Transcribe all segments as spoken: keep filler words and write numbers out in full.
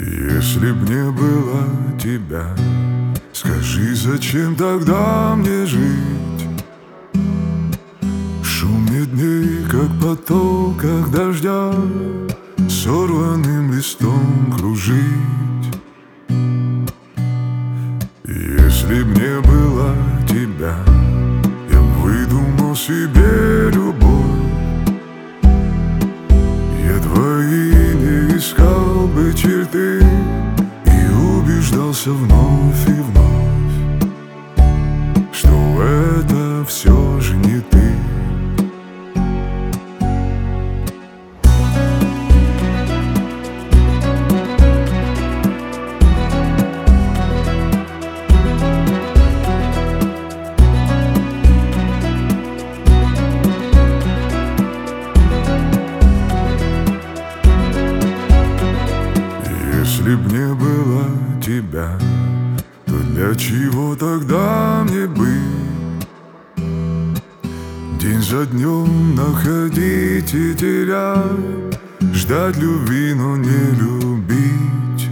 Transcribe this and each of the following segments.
Если б не было тебя, скажи, зачем тогда мне жить? В шуме дней, как потоках дождя, сорванным листом кружить. Если б не было тебя, я б выдумал себе любовь. Я твои не искал бы черты и убеждался вновь и вновь, что это все же не ты. Если б не было тебя, то для чего тогда мне быть? День за днем находить и терять, ждать любви, но не любить.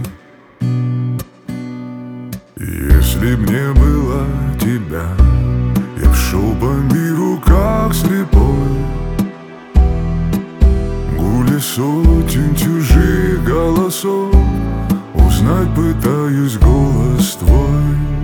Если б не было тебя, я б шел по миру как слепой, гуля сотен чужих голосов, узнать пытаюсь голос твой.